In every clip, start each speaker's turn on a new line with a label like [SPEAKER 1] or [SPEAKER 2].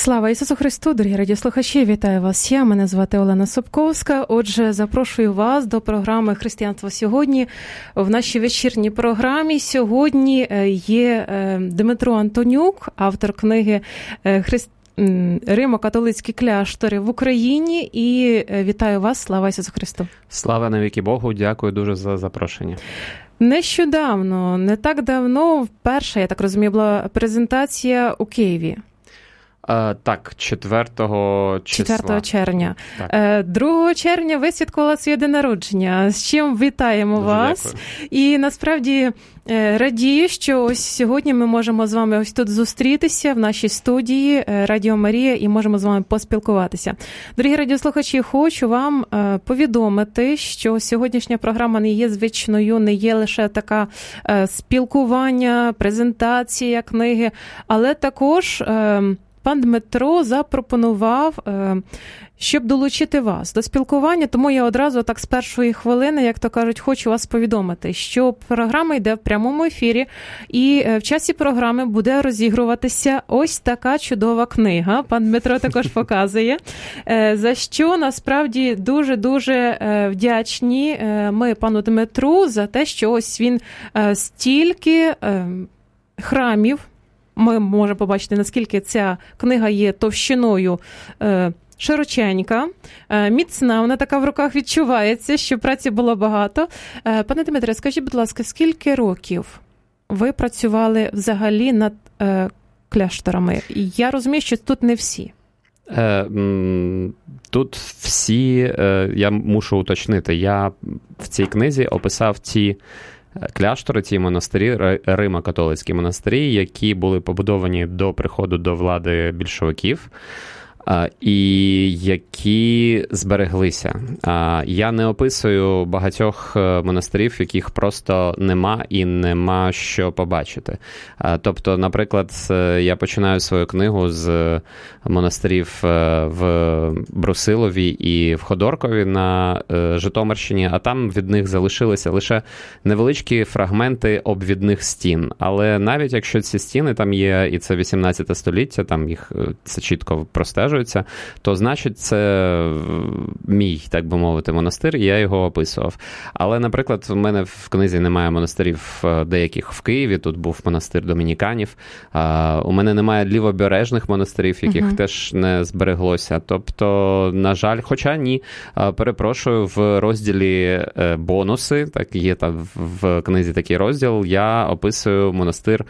[SPEAKER 1] Слава Ісусу Христу, дорогі радіослухачі, вітаю вас. Мене звати Олена Собковська. Отже, запрошую вас до програми «Християнство сьогодні». В нашій вечірній програмі сьогодні є Дмитро Антонюк, автор книги «Римо-католицькі кляштори в Україні». І вітаю вас. Слава Ісусу Христу.
[SPEAKER 2] Слава навіки Богу. Дякую дуже за запрошення.
[SPEAKER 1] Нещодавно, не так давно, перша, я так розумію, була презентація у Києві.
[SPEAKER 2] Так, 4
[SPEAKER 1] червня.
[SPEAKER 2] Так.
[SPEAKER 1] 2 червня ви святкували своє день народження. З чим вітаємо
[SPEAKER 2] Дуже
[SPEAKER 1] вас.
[SPEAKER 2] Дякую.
[SPEAKER 1] І насправді радію, що ось сьогодні ми можемо з вами ось тут зустрітися в нашій студії Радіо Марія і можемо з вами поспілкуватися. Дорогі радіослухачі, хочу вам повідомити, що сьогоднішня програма не є звичною, не є лише така спілкування, презентація книги, але також пан Дмитро запропонував, щоб долучити вас до спілкування, тому я одразу так з першої хвилини, як то кажуть, хочу вас повідомити, що програма йде в прямому ефірі, і в часі програми буде розігруватися ось така чудова книга. Пан Дмитро також показує, за що насправді дуже-дуже вдячні ми пану Дмитру за те, що ось він стільки храмів, ми можемо побачити, наскільки ця книга є товщиною широченька, міцна, вона така в руках відчувається, що праці було багато. Пане Дмитре, скажіть, будь ласка, скільки років ви працювали взагалі над кляшторами? Я розумію, що тут не всі.
[SPEAKER 2] Тут всі, я мушу уточнити, я в цій книзі описав ті кляштори, ті монастирі, Римо-католицькі монастирі, які були побудовані до приходу до влади більшовиків, і які збереглися. Я не описую багатьох монастирів, яких просто нема що побачити. Тобто, наприклад, я починаю свою книгу з монастирів в Брусилові і в Ходоркові на Житомирщині, а там від них залишилися лише невеличкі фрагменти обвідних стін. Але навіть якщо ці стіни там є, і це 18 століття, там їх це чітко простежується, то значить це мій, так би мовити, монастир, і я його описував. Але, наприклад, в мене в книзі немає монастирів деяких в Києві, тут був монастир домініканів, у мене немає лівобережних монастирів, яких теж не збереглося. Тобто, на жаль, хоча ні, перепрошую, в розділі бонуси, так є там в книзі такий розділ, я описую монастир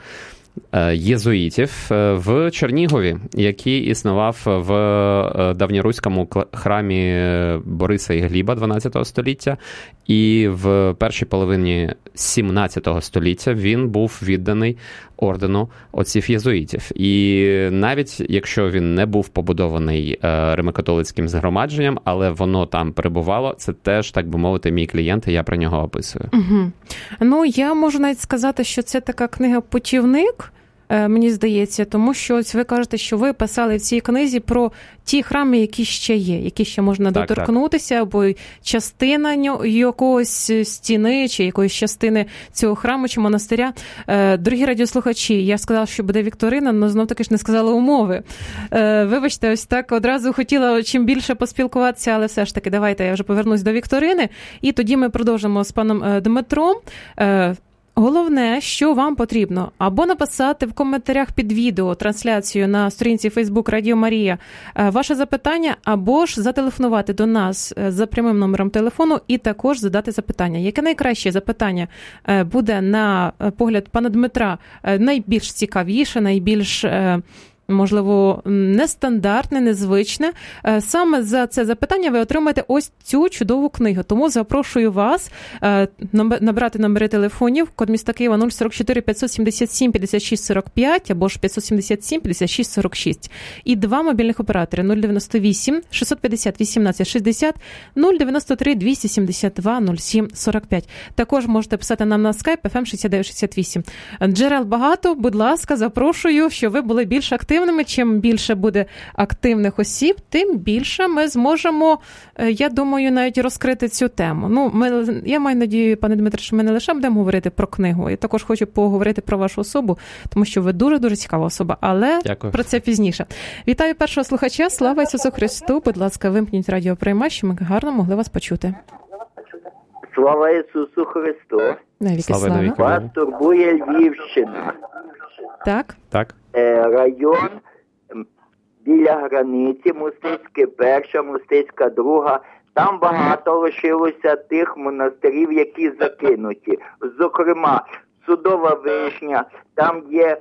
[SPEAKER 2] єзуїтів в Чернігові, який існував в давньоруському храмі Бориса і Гліба 12 століття, і в першій половині 17 століття він був відданий ордену отців єзуїтів. І навіть якщо він не був побудований Римо-католицьким згромадженням, але воно там перебувало, це теж, так би мовити, мій клієнт, і я про нього описую.
[SPEAKER 1] Угу. Ну, я можу навіть сказати, що це така книга-путівник, мені здається, тому що ось ви кажете, що ви писали в цій книзі про ті храми, які ще є, які ще можна доторкнутися, або частина якогось стіни, чи якоїсь частини цього храму, чи монастиря. Дорогі радіослухачі, я сказала, що буде вікторина, але знов-таки ж не сказала умови. Вибачте, ось так одразу хотіла чим більше поспілкуватися, але все ж таки, давайте я вже повернусь до вікторини, і тоді ми продовжимо з паном Дмитром. Головне, що вам потрібно, або написати в коментарях під відео трансляцію на сторінці Facebook Радіо Марія ваше запитання, або ж зателефонувати до нас за прямим номером телефону і також задати запитання. Яке найкраще запитання буде, на погляд пана Дмитра, найбільш цікавіше, найбільш можливо, нестандартне, незвичне. Саме за це запитання ви отримаєте ось цю чудову книгу. Тому запрошую вас набрати номери телефонів, код міста Києва 044 577 56 45 або ж 577 56 46. І 2 мобільних оператори 098 650 18 60 093 272 07 45. Також можете писати нам на Skype FM 6968. Джерел багато, будь ласка, запрошую, щоб ви були більш активні активними. Чим більше буде активних осіб, тим більше ми зможемо, я думаю, навіть розкрити цю тему. Я маю надію, пане Дмитре, що ми не лише будемо говорити про книгу, я також хочу поговорити про вашу особу, тому що ви дуже-дуже цікава особа, але Дякую. Про це пізніше. Вітаю першого слухача. Слава Ісусу Христу. Будь ласка, вимкніть радіоприймач, щоб ми гарно могли вас почути.
[SPEAKER 3] Слава Ісусу Христу.
[SPEAKER 1] Слава.
[SPEAKER 3] Вас турбує Львівщина.
[SPEAKER 1] Так.
[SPEAKER 3] Район біля границі, Мостицьке перша, Мостицька друга. Там багато лишилося тих монастирів, які закинуті. Зокрема, Судова Вишня, там є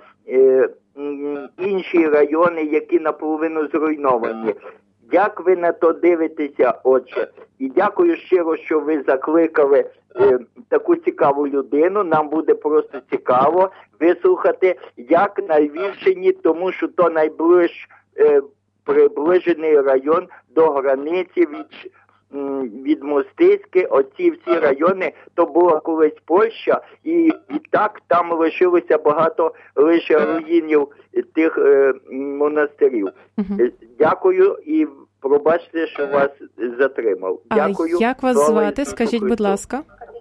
[SPEAKER 3] інші райони, які наполовину зруйновані. Як ви на то дивитеся, отче? І дякую щиро, що ви закликали таку цікаву людину. Нам буде просто цікаво вислухати, як на Львівщині, тому що то найближчий приближений район до границі від Мостицьки. Оці всі райони, то була колись Польща, і так там лишилося багато лише руїнів тих монастирів. Дякую і пробачте, що вас затримав. Дякую.
[SPEAKER 1] Як вас звати? Скажіть, будь ласка.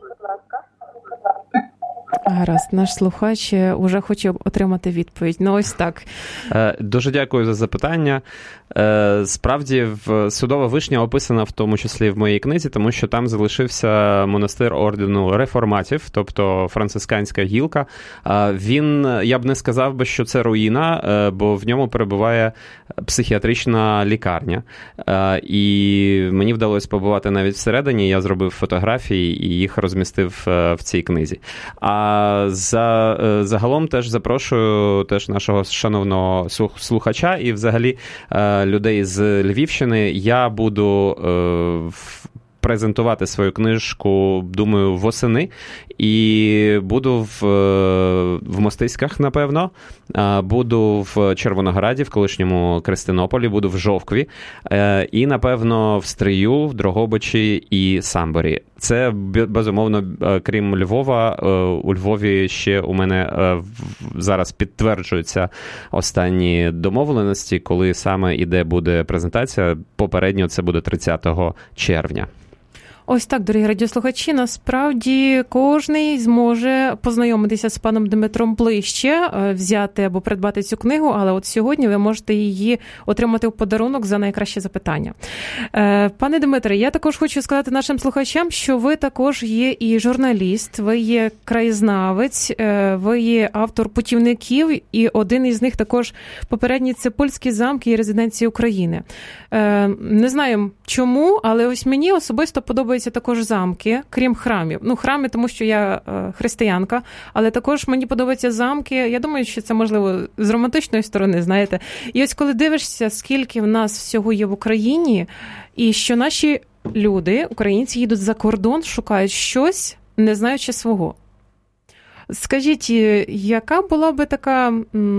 [SPEAKER 1] Гаразд, наш слухач уже хоче отримати відповідь. Ось так.
[SPEAKER 2] Дуже дякую за запитання. Справді, Судова Вишня описана в тому числі в моїй книзі, тому що там залишився монастир ордену реформатів, тобто францисканська гілка. Я б не сказав би, що це руїна, бо в ньому перебуває психіатрична лікарня. І мені вдалося побувати навіть всередині, я зробив фотографії і їх розмістив в цій книзі. А загалом теж запрошую нашого шановного слухача і взагалі людей з Львівщини. Я буду презентувати свою книжку, думаю, восени. І буду в Мостиськах, напевно, буду в Червонограді, в колишньому Крестинополі, буду в Жовкві і, напевно, в Стрию, в Дрогобичі і Самборі. Це, безумовно, крім Львова, у Львові ще у мене зараз підтверджуються останні домовленості, коли саме і де буде презентація. Попередньо це буде 30 червня.
[SPEAKER 1] Ось так, дорогі радіослухачі, насправді кожний зможе познайомитися з паном Дмитром ближче, взяти або придбати цю книгу, але от сьогодні ви можете її отримати в подарунок за найкраще запитання. Пане Дмитре, я також хочу сказати нашим слухачам, що ви також є і журналіст, ви є краєзнавець, ви є автор путівників, і один із них також попередній – це польські замки і резиденції України. Не знаю чому, але ось мені особисто подобається також замки, крім храмів. Храми, тому що я християнка, але також мені подобаються замки. Я думаю, що це, можливо, з романтичної сторони, знаєте. І ось коли дивишся, скільки в нас всього є в Україні, і що наші люди, українці, їдуть за кордон, шукають щось, не знаючи свого. Скажіть, яка була би така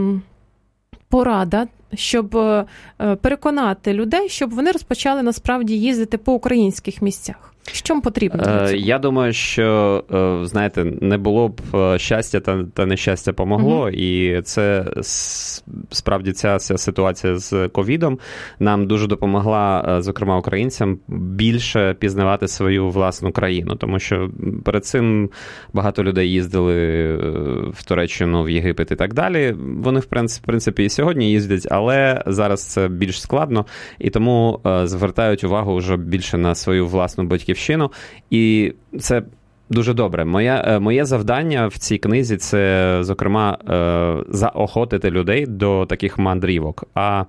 [SPEAKER 1] порада, щоб переконати людей, щоб вони розпочали насправді їздити по українських місцях? Що потрібно для цього?
[SPEAKER 2] Я думаю, що, знаєте, не було б щастя та нещастя помогло. І це справді ця ситуація з ковідом нам дуже допомогла, зокрема українцям, більше пізнавати свою власну країну. Тому що перед цим багато людей їздили в Туреччину, в Єгипет і так далі. Вони, в принципі, і сьогодні їздять, але зараз це більш складно. І тому звертають увагу вже більше на свою власну батьківщину. І це дуже добре. Моє завдання в цій книзі – це, зокрема, заохотити людей до таких мандрівок. А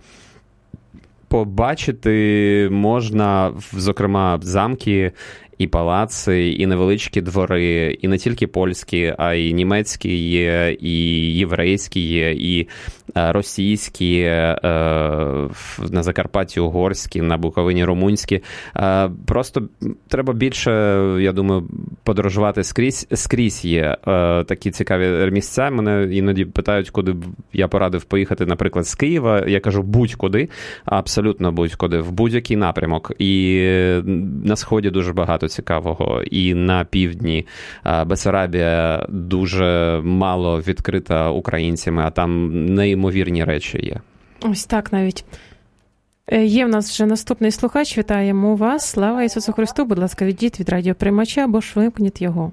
[SPEAKER 2] побачити можна, зокрема, замки і палаци, і невеличкі двори, і не тільки польські, а й німецькі є, і єврейські є, і російські, на Закарпатті угорські, на Буковині румунські. Просто треба більше, я думаю, подорожувати скрізь є такі цікаві місця. Мене іноді питають, куди б я порадив поїхати, наприклад, з Києва. Я кажу, будь-куди, абсолютно будь-куди, в будь-який напрямок. І на Сході дуже багато цікавого, і на півдні. Бессарабія дуже мало відкрита українцями, а там неймовірні речі є.
[SPEAKER 1] Ось так навіть. Є в нас вже наступний слухач. Вітаємо вас. Слава Ісусу Христу. Будь ласка, відійдіть від радіоприймача або ж вимкніть його.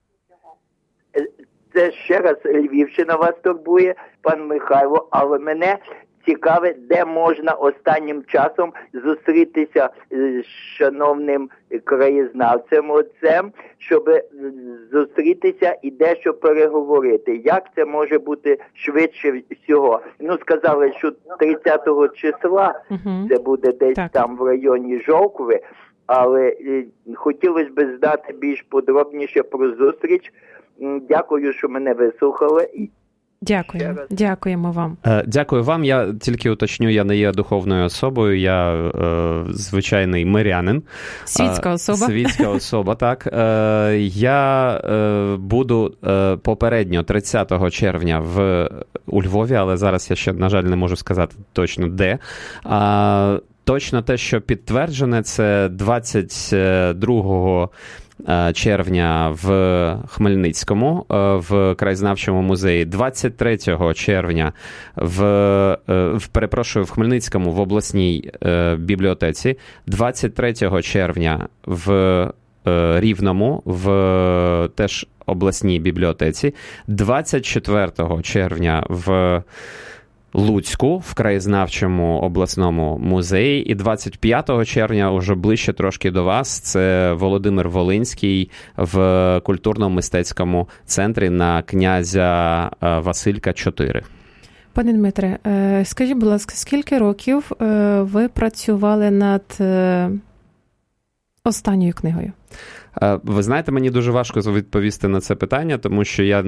[SPEAKER 3] Це ще раз Львівщина вас турбує, пан Михайло, але мене цікавить, де можна останнім часом зустрітися з шановним краєзнавцем отцем, щоб зустрітися і дещо переговорити. Як це може бути швидше всього? Ну, сказали, що 30-го числа це буде десь там в районі Жовкви, але хотілося б знати більш подробніше про зустріч. Дякую, що мене вислухали.
[SPEAKER 1] Дякуємо вам.
[SPEAKER 2] Дякую вам. Я тільки уточню, я не є духовною особою, я звичайний мирянин.
[SPEAKER 1] Світська особа.
[SPEAKER 2] Світська особа, так. Я буду попередньо 30 червня у Львові, але зараз я ще, на жаль, не можу сказати точно де. Точно те, що підтверджене, це 22 червня в Хмельницькому, в краєзнавчому музеї, 23 червня в Хмельницькому в обласній бібліотеці, 23 червня в Рівному в теж обласній бібліотеці, 24 червня в Луцьку в краєзнавчому обласному музеї, і 25 червня, уже ближче трошки до вас, це Володимир Волинський в культурно-мистецькому центрі на Князя Василька 4.
[SPEAKER 1] Пане Дмитре, скажіть, будь ласка, скільки років ви працювали над останньою книгою?
[SPEAKER 2] Ви знаєте, мені дуже важко відповісти на це питання, тому що я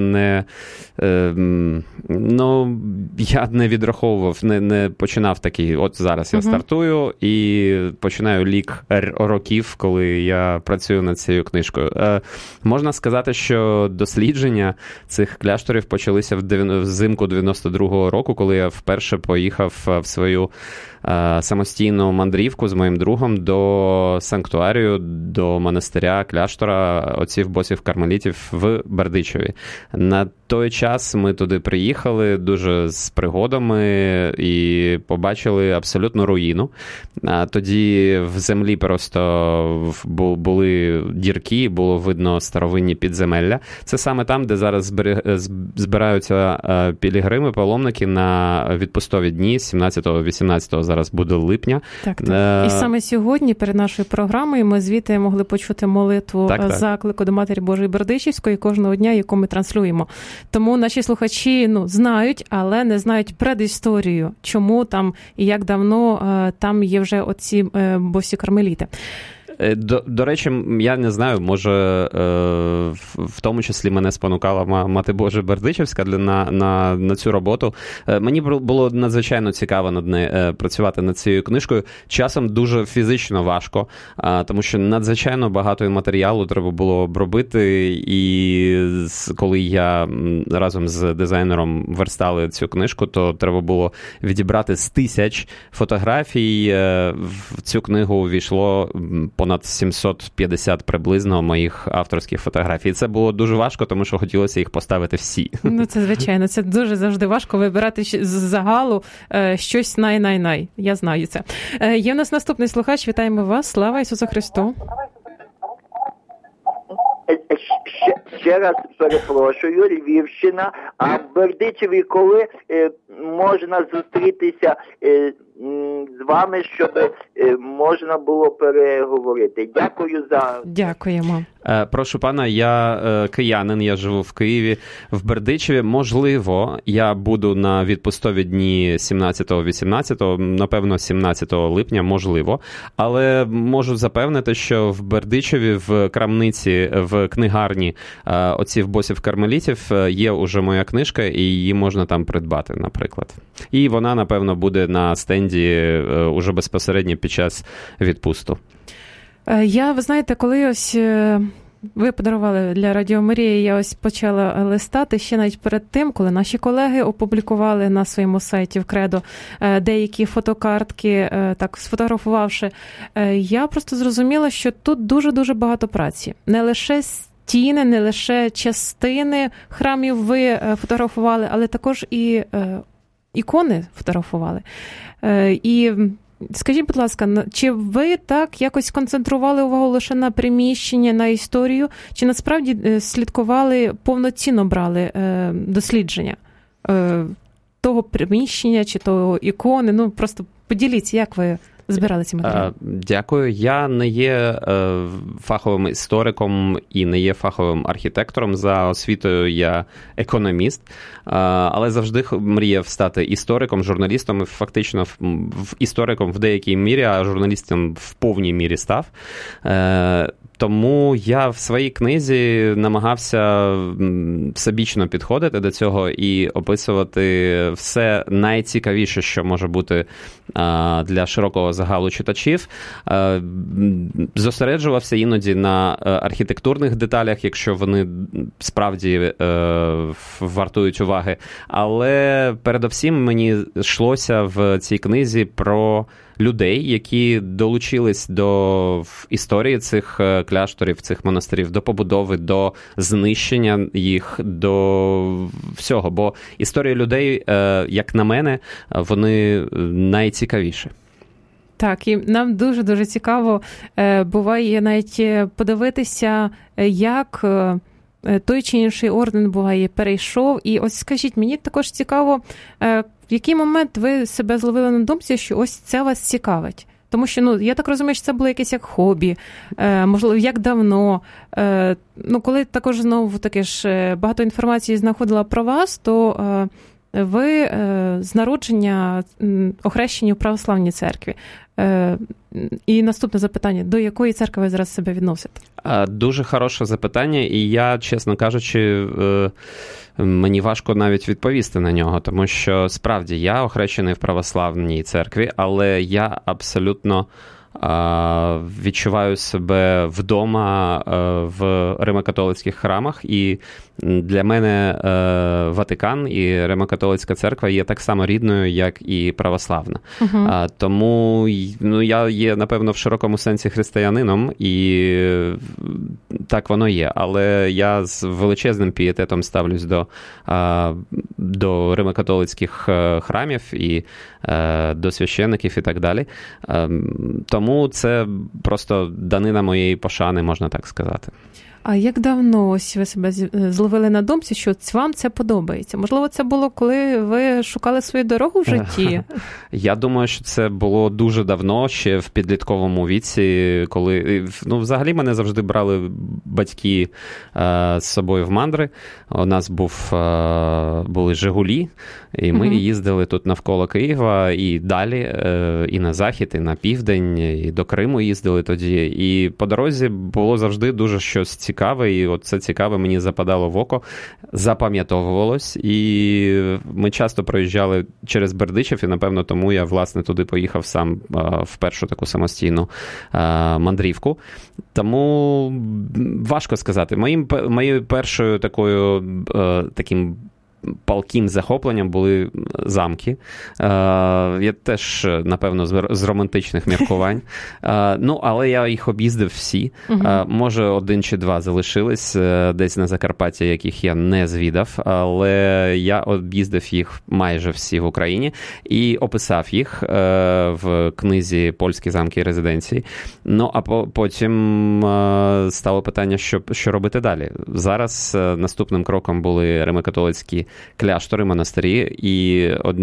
[SPEAKER 2] не відраховував, не починав такий, от зараз я стартую і починаю лік років, коли я працюю над цією книжкою. Можна сказати, що дослідження цих кляшторів почалися взимку 92-го року, коли я вперше поїхав в свою самостійну мандрівку з моїм другом до санктуарію, до монастиря, кляштора отців-босів-кармелітів в Бердичеві. На той час ми туди приїхали дуже з пригодами і побачили абсолютну руїну. Тоді в землі просто були дірки, було видно старовинні підземелля. Це саме там, де зараз збираються пілігрими, паломники на відпустові дні 17-18, зараз буде липня.
[SPEAKER 1] Так. І саме сьогодні перед нашою програмою ми звідти могли почути молитву заклику до Матері Божої Бердичівської кожного дня, яку ми транслюємо. Тому наші слухачі знають, але не знають предісторію, чому там і як давно там є вже оці босі-кармеліти.
[SPEAKER 2] До речі, я не знаю, може, в тому числі мене спонукала Мати Божа Бердичівська на цю роботу. Мені було надзвичайно цікаво працювати над цією книжкою. Часом дуже фізично важко, тому що надзвичайно багато матеріалу треба було обробити, і коли я разом з дизайнером верстали цю книжку, то треба було відібрати з 1000 фотографій. В цю книгу увійшло понад 750 приблизно моїх авторських фотографій. Це було дуже важко, тому що хотілося їх поставити всі.
[SPEAKER 1] Це звичайно, це дуже завжди важко вибирати з загалу щось най-най-най. Я знаю це. Є в нас наступний слухач. Вітаємо вас. Слава Ісусу Христу.
[SPEAKER 3] Ще раз перепрошую, Львівщина. А в Бердичеві коли можна зустрітися з вами, щоб можна було переговорити? Дякую за...
[SPEAKER 1] Дякуємо.
[SPEAKER 2] Прошу пана, я киянин, я живу в Києві. В Бердичеві, можливо, я буду на відпустові дні 17-18, напевно, 17 липня, можливо. Але можу запевнити, що в Бердичеві, в крамниці, в книгарні отців-босів-кармелітів є уже моя книжка, і її можна там придбати, наприклад. І вона, напевно, буде на стенді уже безпосередньо під час відпусту.
[SPEAKER 1] Ви знаєте, коли ось ви подарували для Радіо Марії, я ось почала листати ще навіть перед тим, коли наші колеги опублікували на своєму сайті в Кредо деякі фотокартки, так сфотографувавши, я просто зрозуміла, що тут дуже-дуже багато праці. Не лише стіни, не лише частини храмів ви фотографували, але також і ікони фотографували. І скажіть, будь ласка, чи ви так якось концентрували увагу лише на приміщення, на історію, чи насправді слідкували, повноцінно брали дослідження того приміщення, чи того ікони? Ну, просто поділіться, як ви збирали ці матеріали?
[SPEAKER 2] Дякую. Я не є фаховим істориком і не є фаховим архітектором. За освітою я економіст, але завжди мріяв стати істориком, журналістом, і фактично істориком в деякій мірі, а журналістом в повній мірі став. Тому я в своїй книзі намагався всебічно підходити до цього і описувати все найцікавіше, що може бути для широкого загалу читачів. Зосереджувався іноді на архітектурних деталях, якщо вони справді вартують уваги. Але передовсім мені йшлося в цій книзі про людей, які долучились до історії цих кляшторів, цих монастирів, до побудови, до знищення їх, до всього. Бо історії людей, як на мене, вони найцікавіші.
[SPEAKER 1] Так, і нам дуже-дуже цікаво буває навіть подивитися, як той чи інший орден буває перейшов. І ось скажіть, мені також цікаво, в який момент ви себе зловили на думці, що ось це вас цікавить? Тому що, я так розумію, що це було якесь як хобі, можливо, як давно. Коли також знову таки ж багато інформації знаходила про вас, то ви з народження охрещені в православній церкві. І наступне запитання, до якої церкви ви зараз себе відносите?
[SPEAKER 2] Дуже хороше запитання, і я, чесно кажучи, мені важко навіть відповісти на нього, тому що, справді, я охрещений в православній церкві, але я абсолютно відчуваю себе вдома в римо-католицьких храмах, і для мене Ватикан і Римо-католицька церква є так само рідною, як і православна. Тому я є, напевно, в широкому сенсі християнином, і так воно є. Але я з величезним пієтетом ставлюсь до римо-католицьких храмів і до священиків і так далі. Тому це просто данина моєї пошани, можна так сказати.
[SPEAKER 1] А як давно ось ви себе зловили на думці, що вам це подобається? Можливо, це було, коли ви шукали свою дорогу в житті?
[SPEAKER 2] Я думаю, що це було дуже давно, ще в підлітковому віці, коли... взагалі мене завжди брали батьки з собою в мандри. У нас були «Жигулі», і ми їздили тут навколо Києва і далі, і на захід, і на південь, і до Криму їздили тоді. І по дорозі було завжди дуже щось цікаве, і от це цікаве мені западало в око, запам'ятовувалось, і ми часто проїжджали через Бердичів, і, напевно, тому я, власне, туди поїхав сам в першу таку самостійну мандрівку. Тому важко сказати. Моєю першою таким палким захопленням були замки. Я теж, напевно, з романтичних міркувань. Але я їх об'їздив всі. Може, 1 чи 2 залишились десь на Закарпатті, яких я не звідав, але я об'їздив їх майже всі в Україні і описав їх в книзі «Польські замки і резиденції». А потім стало питання, що робити далі. Зараз наступним кроком були римо-католицькі кляштори, монастирі, і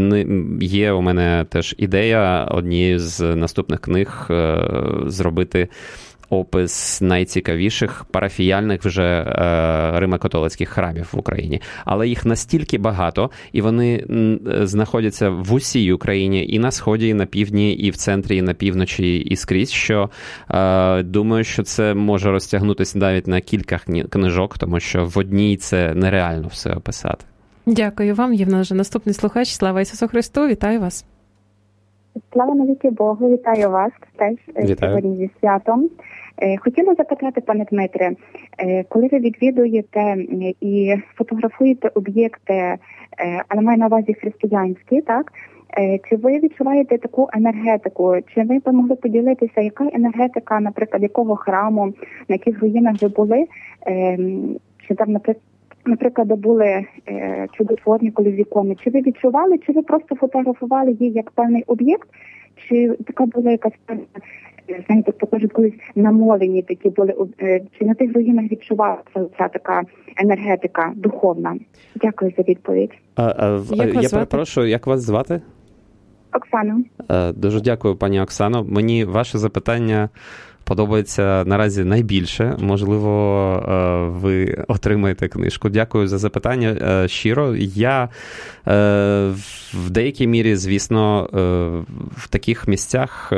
[SPEAKER 2] є у мене теж ідея однією з наступних книг зробити опис найцікавіших парафіяльних вже римо-католицьких храмів в Україні. Але їх настільки багато, і вони знаходяться в усій Україні, і на Сході, і на Півдні, і в центрі, і на півночі, і скрізь, що думаю, що це може розтягнутися навіть на кілька книжок, тому що в одній це нереально все описати.
[SPEAKER 1] Дякую вам. Є в нас вже наступний слухач. Слава Ісусу Христу. Вітаю вас.
[SPEAKER 4] Слава навіки Богу. Вітаю вас теж сьогодні зі святом. Хотіла запитати, пане Дмитре, коли ви відвідуєте і фотографуєте об'єкти, але маю на увазі християнські, так? Чи ви відчуваєте таку енергетику? Чи ви б могли поділитися, яка енергетика, наприклад, якого храму, на яких руїнах ви були? Чи там, наприклад, наприклад, були чудотворні кольорові ікони, чи ви відчували, чи ви просто фотографували її як певний об'єкт, чи така була якась певна, знаєте, покажуть колись намолені такі були, чи на тих руїнах відчувалася ця така енергетика духовна? Дякую за відповідь.
[SPEAKER 2] Я перепрошую, як вас звати?
[SPEAKER 4] Оксана.
[SPEAKER 2] Дуже дякую, пані Оксано. Мені ваше запитання подобається наразі найбільше. Можливо, ви отримаєте книжку. Дякую за запитання щиро. Я в деякій мірі, звісно, в таких місцях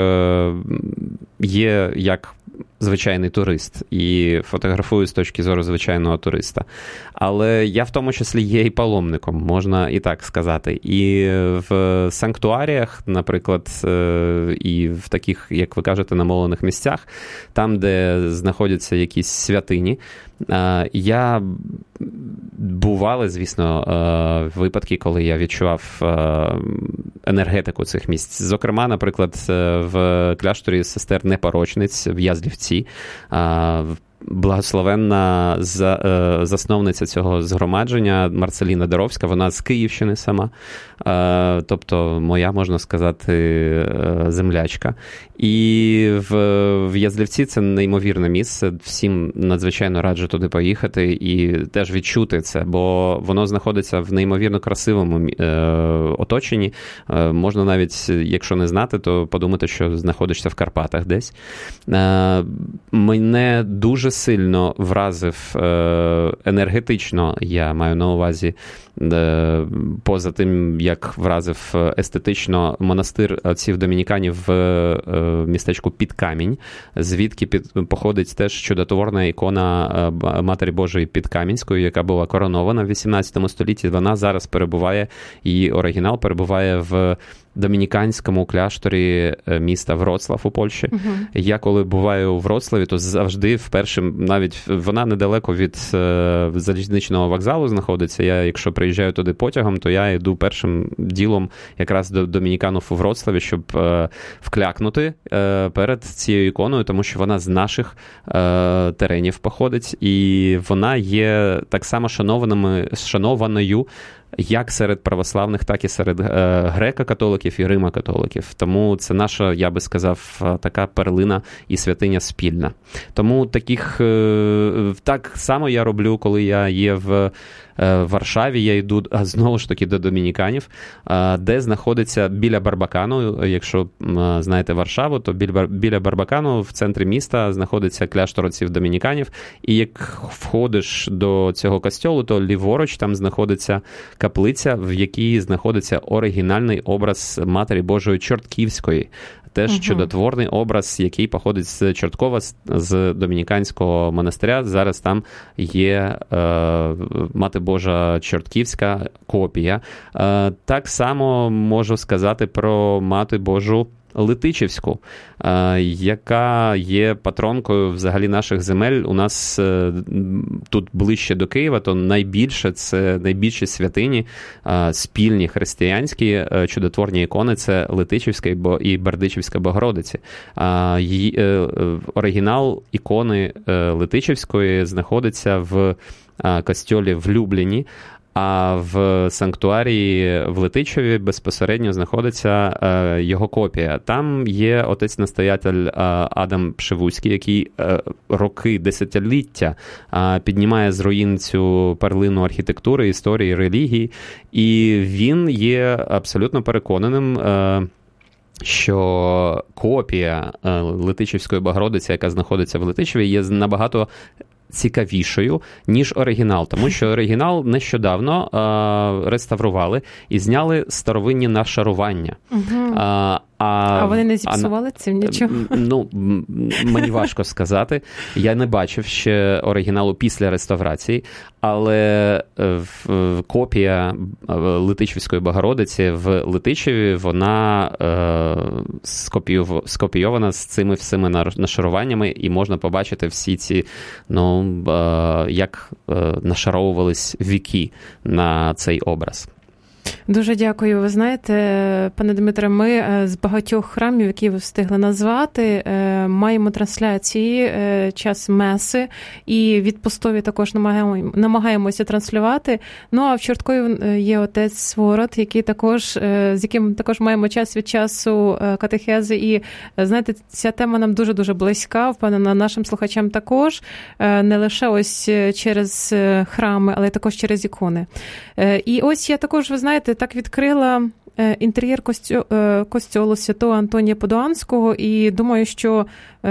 [SPEAKER 2] є як звичайний турист і фотографую з точки зору звичайного туриста. Але я в тому числі є і паломником, можна і так сказати. І в санктуаріях, наприклад, і в таких, як ви кажете, намолених місцях, там, де знаходяться якісь святині, я бували, звісно, випадки, коли я відчував енергетику цих місць. Зокрема, наприклад, в кляшторі сестер Непорочниць в Язлівці, благословенна засновниця цього згромадження Марцеліна Даровська, вона з Київщини сама, тобто моя, можна сказати, землячка. І в Язлівці це неймовірне місце, всім надзвичайно раджу туди поїхати і теж відчути це, бо воно знаходиться в неймовірно красивому оточенні. Можна навіть, якщо не знати, то подумати, що знаходишся в Карпатах десь. Мене дуже сильно вразив енергетично, я маю на увазі, поза тим, як вразив естетично монастир отців домініканів в містечку Підкамінь, звідки походить теж чудотворна ікона Матері Божої Підкамінської, яка була коронована в 18 столітті. Вона зараз перебуває, її оригінал перебуває в домініканському кляшторі міста Вроцлав у Польщі. Я коли буваю у Вроцлаві, то завжди вперше, навіть вона недалеко від залізничного вокзалу знаходиться. Я, якщо приїжджаю туди потягом, то я йду першим ділом якраз до домініканів у Вроцлаві, щоб вклякнути перед цією іконою, тому що вона з наших теренів походить, і вона є так само шанованою як серед православних, так і серед греко-католиків і римо-католиків. Тому це наша, я би сказав, така перлина і святиня спільна. Тому так само я роблю, коли я є в Варшаві, я йду знову ж таки до домініканів, де знаходиться біля Барбакану, якщо знаєте Варшаву, то біля Барбакану в центрі міста знаходиться кляштор отців домініканів, і як входиш до цього костьолу, то ліворуч там знаходиться каплиця, в якій знаходиться оригінальний образ Матері Божої Чортківської. Теж чудотворний образ, який походить з Чорткова, з домініканського монастиря. Зараз там є Мати Божа Чортківська копія. Так само можу сказати про Мати Божу Летичівську, яка є патронкою взагалі наших земель. У нас тут ближче до Києва, то найбільші святині, спільні християнські чудотворні ікони – це Летичівська і Бердичівська Богородиці. Оригінал ікони Летичівської знаходиться в костьолі в Любліні, а в санктуарії в Летичеві безпосередньо знаходиться його копія. Там є отець-настоятель Адам Пшивуцький, який роки, десятиліття піднімає з руїн цю перлину архітектури, історії, релігії, і він є абсолютно переконаним, що копія Летичівської Богородиці, яка знаходиться в Летичеві, є набагато цікавішою, ніж оригінал. Тому що оригінал нещодавно реставрували і зняли старовинні нашарування. А
[SPEAKER 1] вони не зіпсували цим нічого?
[SPEAKER 2] Ну, мені важко сказати. Я не бачив ще оригіналу після реставрації, але копія Летичівської Богородиці в Летичеві, вона скопійована з цими всіми нашаруваннями, і можна побачити всі ці, як нашаровувались віки на цей образ.
[SPEAKER 1] Дуже дякую. Ви знаєте, пане Дмитре, ми з багатьох храмів, які ви встигли назвати, маємо трансляції час меси, і відпустові також намагаємося транслювати. Ну, а в Чорткові є отець Свород, який також, з яким також маємо час від часу катехези. І, знаєте, ця тема нам дуже-дуже близька, впевнена, нашим слухачам також, не лише ось через храми, але також через ікони. І ось я також, ви знаєте, так відкрила інтер'єр костьолу Святого Антонія Падуанського, і думаю, що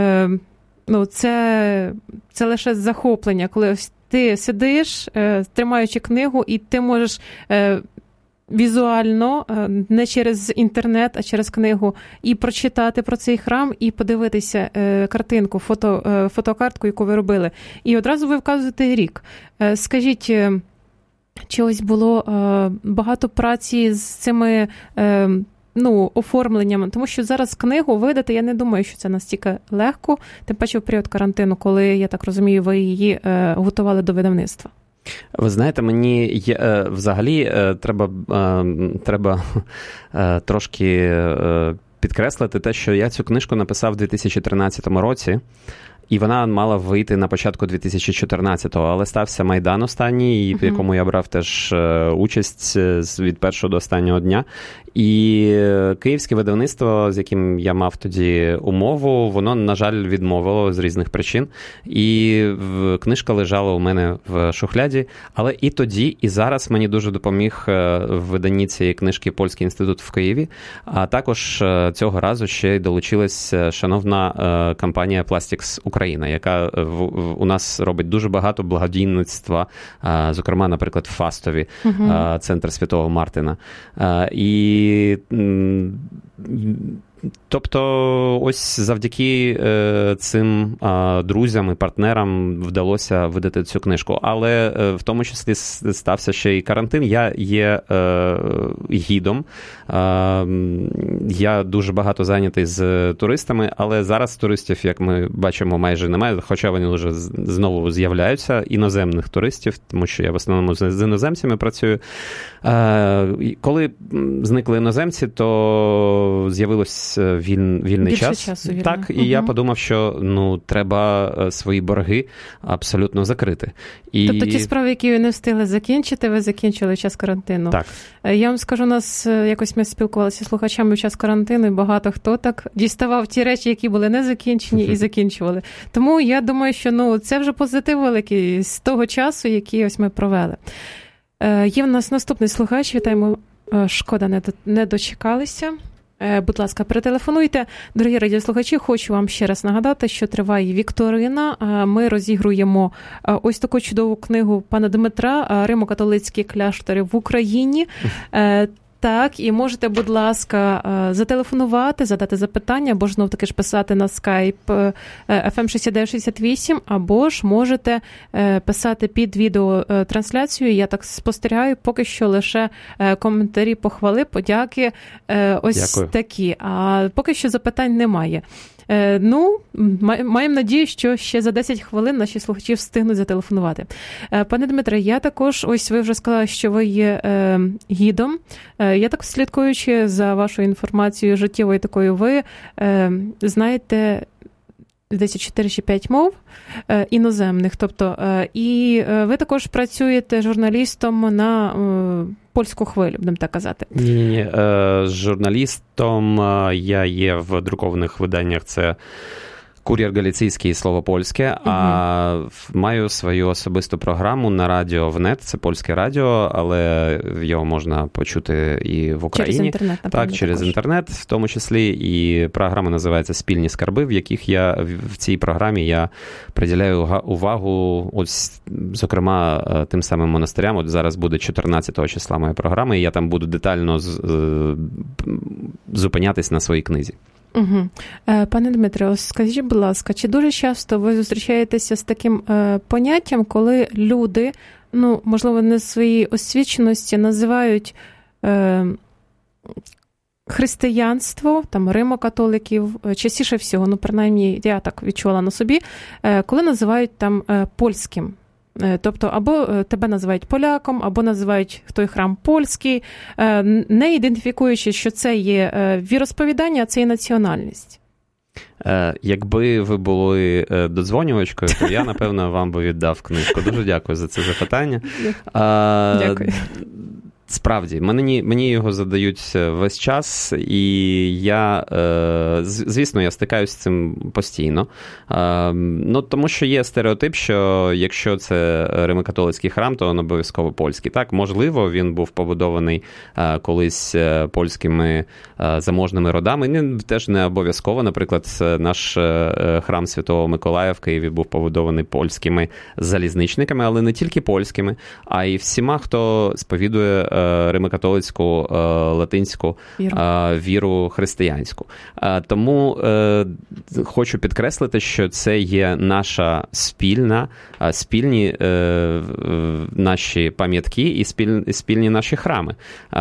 [SPEAKER 1] це лише захоплення, коли ти сидиш, тримаючи книгу, і ти можеш візуально, не через інтернет, а через книгу, і прочитати про цей храм, і подивитися картинку, фотокартку, яку ви робили. І одразу ви вказуєте рік. Скажіть, чи ось було багато праці з цими оформленнями? Тому що зараз книгу видати, я не думаю, що це настільки легко, тим паче в період карантину, коли, я так розумію, ви її готували до видавництва.
[SPEAKER 2] Ви знаєте, мені взагалі треба трошки підкреслити те, що я цю книжку написав у 2013 році, і вона мала вийти на початку 2014-го, але стався Майдан останній, в якому я брав теж участь від першого до останнього дня. І київське видавництво, з яким я мав тоді умову, воно, на жаль, відмовило з різних причин. І книжка лежала у мене в шухляді. Але і тоді, і зараз мені дуже допоміг в виданні цієї книжки Польський інститут в Києві. А також цього разу ще й долучилась шановна компанія Plastics Україна, яка у нас робить дуже багато благодійництва, зокрема, наприклад, в Фастові, центр Святого Мартина. І тобто ось завдяки цим друзям і партнерам вдалося видати цю книжку. Але в тому числі стався ще й карантин. Я є гідом. Я дуже багато зайнятий з туристами, але зараз туристів, як ми бачимо, майже немає, хоча вони вже знову з'являються, іноземних туристів, тому що я в основному з іноземцями працюю. Коли зникли іноземці, то з'явилось вільний час.
[SPEAKER 1] Часу,
[SPEAKER 2] так, і я подумав, що треба свої борги абсолютно закрити.
[SPEAKER 1] Тобто ті справи, які ви не встигли закінчити, ви закінчили в час карантину.
[SPEAKER 2] Так.
[SPEAKER 1] Я вам скажу, нас якось ми спілкувалися з слухачами в час карантину, і багато хто так діставав ті речі, які були не закінчені, і закінчували. Тому я думаю, що це вже позитив великий з того часу, який ось ми провели. Є в нас наступний слухач, вітаємо, шкода, не дочекалися. Будь ласка, перетелефонуйте. Дорогі радіослухачі, хочу вам ще раз нагадати, що триває вікторина. Ми розігруємо ось таку чудову книгу пана Дмитра «Римо-католицькі кляштори в Україні». Так, і можете, будь ласка, зателефонувати, задати запитання, або ж знов-таки ж писати на Skype FM6968, або ж можете писати під відеотрансляцією. Я так спостерігаю, поки що лише коментарі, похвали, подяки, ось Дякую. Такі. А поки що запитань немає. Маємо надію, що ще за 10 хвилин наші слухачі встигнуть зателефонувати. Пане Дмитре, я також, ось ви вже сказали, що ви є гідом. Я так слідкуючи за вашою інформацією життєвою такою, ви знаєте десь 4 чи 5 мов іноземних. Тобто, і ви також працюєте журналістом на польську хвилю, будемо так казати.
[SPEAKER 2] Ні, журналістом я є в друкованих виданнях, це Кур'єр Галіційський і Слово Польське, а маю свою особисту програму на радіо ВНЕТ, це польське радіо, але його можна почути і в Україні.
[SPEAKER 1] Через інтернет, напевно,
[SPEAKER 2] так, через інтернет в тому числі, і програма називається «Спільні скарби», в яких в цій програмі я приділяю увагу, ось, зокрема, тим самим монастирям. От зараз буде 14 числа моя програма, і я там буду детально зупинятись на своїй книзі.
[SPEAKER 1] Угу. Пане Дмитре, скажіть, будь ласка, чи дуже часто ви зустрічаєтеся з таким поняттям, коли люди, можливо, не своїй освіченості називають християнство, римо-католиків, частіше всього, принаймні я так відчула на собі, коли називають там польським? Тобто або тебе називають поляком, або називають той храм польський, не ідентифікуючи, що це є віросповідання, а це є національність.
[SPEAKER 2] Якби ви були додзвонювачкою, то я, напевно, вам би віддав книжку. Дуже дякую за це запитання.
[SPEAKER 1] Дякую.
[SPEAKER 2] Справді, мені його задають весь час, і я, звісно, я стикаюся з цим постійно. Тому що є стереотип, що якщо це Римо-католицький храм, то він обов'язково польський. Так, можливо, він був побудований колись польськими заможними родами. Теж не обов'язково. Наприклад, наш храм Святого Миколая в Києві був побудований польськими залізничниками, але не тільки польськими, а й всіма, хто сповідує римо-католицьку латинську віру християнську. Тому хочу підкреслити, що це є наша спільні наші пам'ятки і спільні наші храми.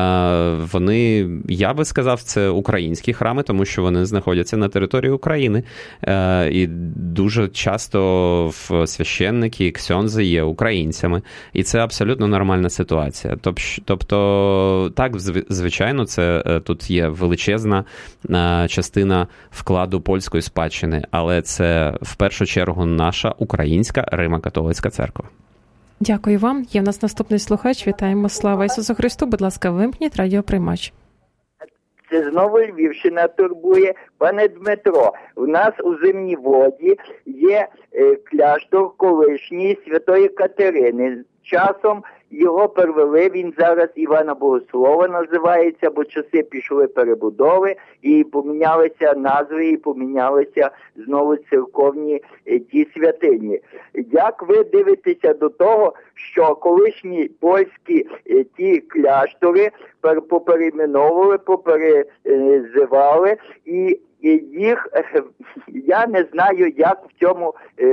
[SPEAKER 2] Вони, я би сказав, це українські храми, тому що вони знаходяться на території України. І дуже часто священники і ксьондзи є українцями. І це абсолютно нормальна ситуація. Тобто, так, звичайно, це тут є величезна частина вкладу польської спадщини, але це в першу чергу наша українська Римо-католицька церква.
[SPEAKER 1] Дякую вам. Є в нас наступний слухач. Вітаємо. Слава Ісусу Христу. Будь ласка, вимкніть радіоприймач.
[SPEAKER 3] Це знову Львівщина турбує. Пане Дмитро, у нас у Зимній Воді є кляштор колишній Святої Катерини. Часом його перевели, він зараз Івана Богослова називається, бо часи пішли перебудови і помінялися назви, і помінялися знову церковні ті святині. Як ви дивитеся до того, що колишні польські ті кляштори поперейменовували, поперезивали, і їх, я не знаю, як в цьому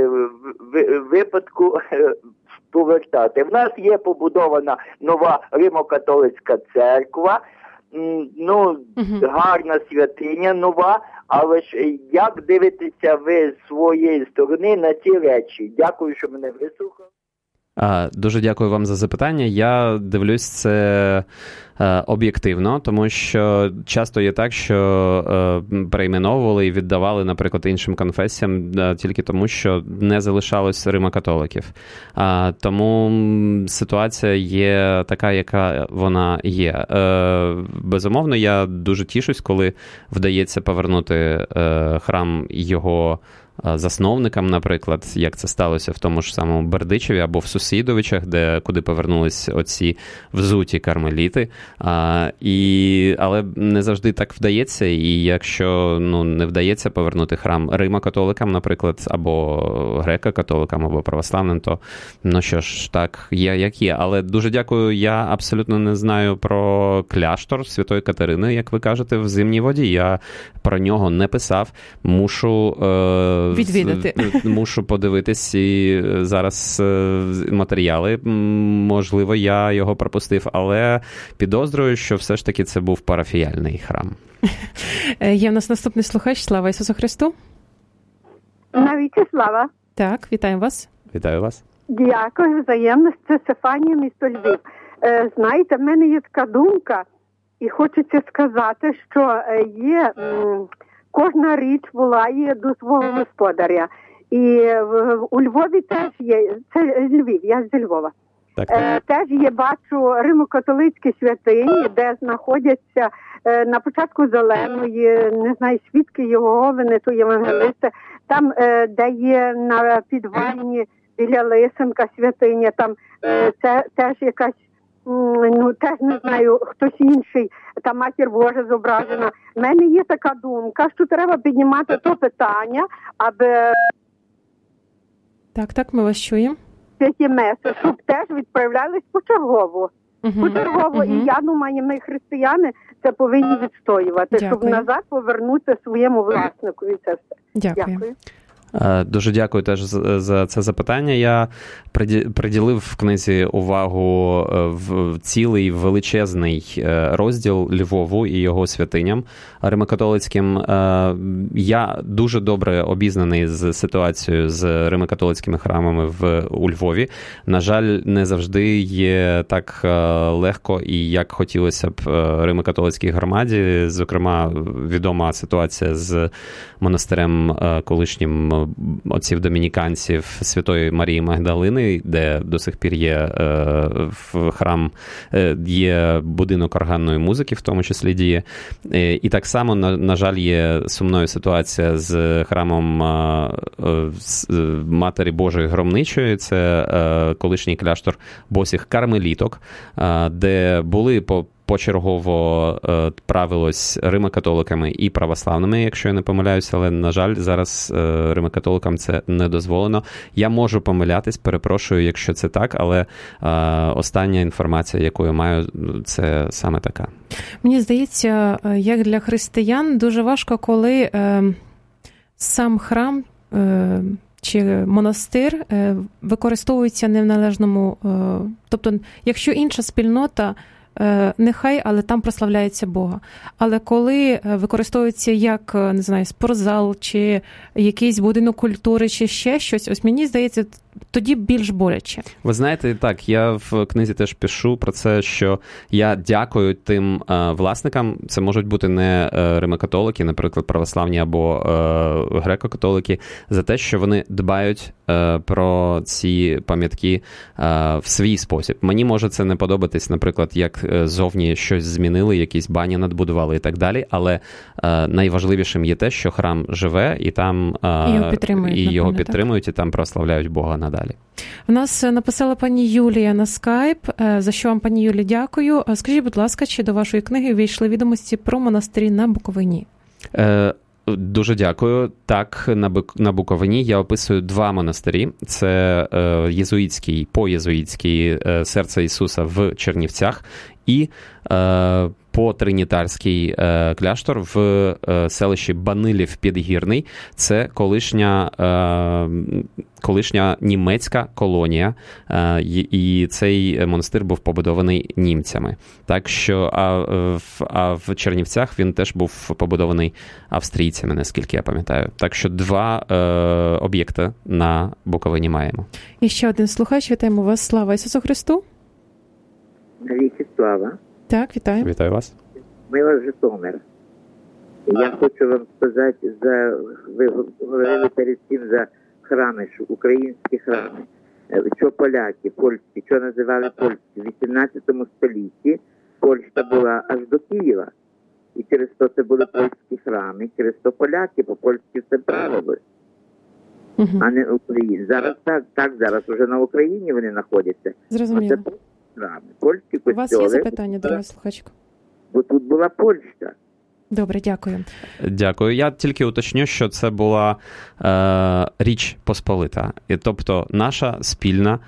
[SPEAKER 3] випадку повертати. В нас є побудована нова Римо-католицька церква, гарна святиня нова, але ж як дивитеся ви з своєї сторони на ці речі? Дякую, що мене вислухали.
[SPEAKER 2] Дуже дякую вам за запитання. Я дивлюсь це об'єктивно, тому що часто є так, що перейменовували і віддавали, наприклад, іншим конфесіям тільки тому, що не залишалось римо-католиків. Тому ситуація є така, яка вона є. Безумовно, я дуже тішусь, коли вдається повернути храм його засновникам, наприклад, як це сталося в тому ж самому Бердичеві або в Сусідовичах, куди повернулись оці взуті кармеліти. Але не завжди так вдається, і якщо не вдається повернути храм Римо-католикам, наприклад, або греко-католикам, або православним, то, що ж, так, є як є. Але дуже дякую, я абсолютно не знаю про кляштор Святої Катерини, як ви кажете, в Зимній Воді. Я про нього не писав. Мушу подивитись і зараз матеріали. Можливо, я його пропустив, але підозрюю, що все ж таки це був парафіяльний храм.
[SPEAKER 1] Є в нас наступний слухач. Слава Ісусу Христу.
[SPEAKER 5] Навіки слава.
[SPEAKER 1] Так, вітаємо вас.
[SPEAKER 2] Вітаю вас.
[SPEAKER 5] Дякую, взаємно. Це Стефанія, місто Львів. Знаєте, в мене є така думка, і хочеться сказати, що є... Кожна річ волає до свого господаря. І у Львові теж є, це Львів, я з Львова. Теж є, бачу, римо-католицькі святині, де знаходяться на початку Зеленої, не знаю, свідки Єгови, то євангелисти, там, де є на підвальні біля Лисенка святиня, там це теж якась, теж не знаю, хтось інший, та Матір Божа зображена. У мене є така думка, що треба піднімати то питання, аби...
[SPEAKER 1] Так, ми вас чуємо.
[SPEAKER 5] Святі меси, щоб теж відправлялись почергово. І я думаю, ми, християни, це повинні відстоювати, щоб назад повернути своєму власнику. І це все.
[SPEAKER 1] Дякую.
[SPEAKER 2] Дуже дякую теж за це запитання. Я приділив в книзі увагу в цілий величезний розділ Львову і його святиням римокатолицьким. Я дуже добре обізнаний з ситуацією з римокатолицькими храмами у Львові. На жаль, не завжди є так легко і як хотілося б римокатолицькій громаді. Зокрема, відома ситуація з монастирем колишнім отців-домініканців Святої Марії Магдалини, де до сих пір є храм, є будинок органної музики, в тому числі діє. І так само, на жаль, є сумною ситуація з храмом Матері Божої Громничої, це колишній кляштор босих кармеліток, де були почергово правилось римокатоликами і православними, якщо я не помиляюся, але, на жаль, зараз римокатоликам це не дозволено. Я можу помилятись, перепрошую, якщо це так, але остання інформація, яку я маю, це саме така.
[SPEAKER 1] Мені здається, як для християн, дуже важко, коли сам храм чи монастир використовується не в належному... Тобто, якщо інша спільнота нехай, але там прославляється Бога. Але коли використовується як, не знаю, спортзал, чи якийсь будинок культури, чи ще щось, ось мені здається, тоді більш боляче.
[SPEAKER 2] Ви знаєте, так, я в книзі теж пишу про це, що я дякую тим власникам, це можуть бути не римокатолики, наприклад, православні або греко-католики, за те, що вони дбають про ці пам'ятки в свій спосіб. Мені може це не подобатись, наприклад, як зовні щось змінили, якісь бані надбудували і так далі, але найважливішим є те, що храм живе, і там його підтримують, і там прославляють Бога надалі.
[SPEAKER 1] В нас написала пані Юлія на скайп, за що вам, пані Юлі, дякую. Скажіть, будь ласка, чи до вашої книги війшли відомості про монастирі на Буковині?
[SPEAKER 2] Дуже дякую. Так, на Буковині я описую 2 монастирі. Це єзуїтський, по-єзуїтський Серце Ісуса в Чернівцях і по-тринітарський кляштор в селищі Банилів-Підгірний. Це колишня німецька колонія, і цей монастир був побудований німцями. Так що, а в Чернівцях він теж був побудований австрійцями, наскільки я пам'ятаю. Так що 2 об'єкти на Буковині маємо.
[SPEAKER 1] І ще один слухач, вітаємо вас. Слава Ісусу Христу!
[SPEAKER 3] Навіки слава!
[SPEAKER 1] Так, вітаю.
[SPEAKER 2] Вітаю вас.
[SPEAKER 3] Мила Житомир. Я хочу вам сказати, ви говорили перед цим за храми, українські храми. Що поляки, польські, що називали польські? В 18 столітті Польща була аж до Києва. І через то це були польські храми, через то поляки по-польськи все правили. А не Україні. Зараз зараз уже на Україні вони знаходяться.
[SPEAKER 1] Зрозуміло.
[SPEAKER 3] Польські костьоли.
[SPEAKER 1] У вас є запитання, дорога слухачка?
[SPEAKER 3] Бо тут була Польща.
[SPEAKER 1] Добре, дякую.
[SPEAKER 2] Дякую. Я тільки уточню, що це була Річ Посполита. І, тобто наша спільна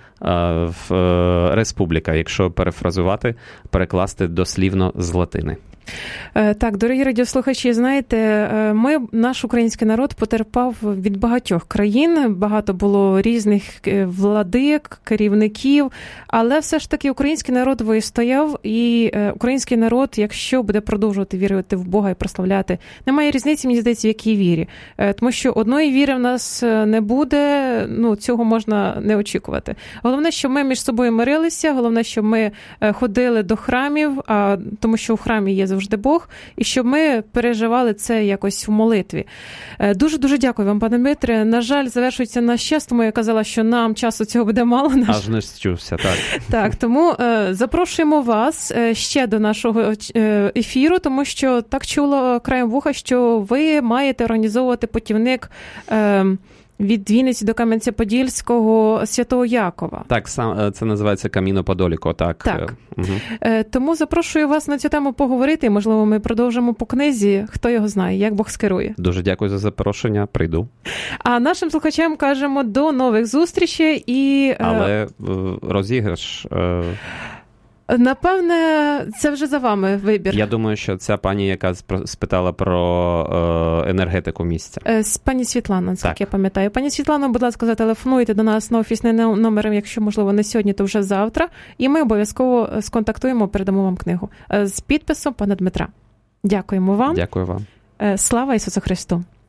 [SPEAKER 2] республіка, якщо перефразувати, перекласти дослівно з латини.
[SPEAKER 1] Так, дорогі радіослухачі, знаєте, наш український народ потерпав від багатьох країн, багато було різних владик, керівників, але все ж таки український народ вистояв, і український народ, якщо буде продовжувати вірити в Бога і прославляти, немає різниці, мені здається, в якій вірі. Тому що одної віри в нас не буде, цього можна не очікувати. Головне, щоб ми між собою мирилися, головне, щоб ми ходили до храмів, тому що в храмі є завжди Бог, і щоб ми переживали це якось в молитві. Дуже-дуже дякую вам, пане Дмитре. На жаль, завершується наш час, тому я казала, що нам часу цього буде мало.
[SPEAKER 2] Аж не счувся, так.
[SPEAKER 1] Так, тому запрошуємо вас ще до нашого ефіру, тому що так чула краєм вуха, що ви маєте організовувати путівник від Вінниці до Кам'янця-Подільського Святого Якова.
[SPEAKER 2] Так, це називається Каміно Подоліко, так.
[SPEAKER 1] Так. Тому запрошую вас на цю тему поговорити, можливо, ми продовжимо по книзі, хто його знає, як Бог скерує.
[SPEAKER 2] Дуже дякую за запрошення, прийду.
[SPEAKER 1] А нашим слухачам кажемо до нових зустрічей і...
[SPEAKER 2] Але розіграш...
[SPEAKER 1] Напевне, це вже за вами вибір.
[SPEAKER 2] Я думаю, що ця пані, яка спитала про енергетику місця.
[SPEAKER 1] Пані Світлана, як я пам'ятаю. Пані Світлана, будь ласка, зателефонуйте до нас на офісний номер, якщо, можливо, не сьогодні, то вже завтра. І ми обов'язково сконтактуємо, передамо вам книгу. З підписом пана Дмитра. Дякуємо вам.
[SPEAKER 2] Дякую вам.
[SPEAKER 1] Слава Ісусу Христу.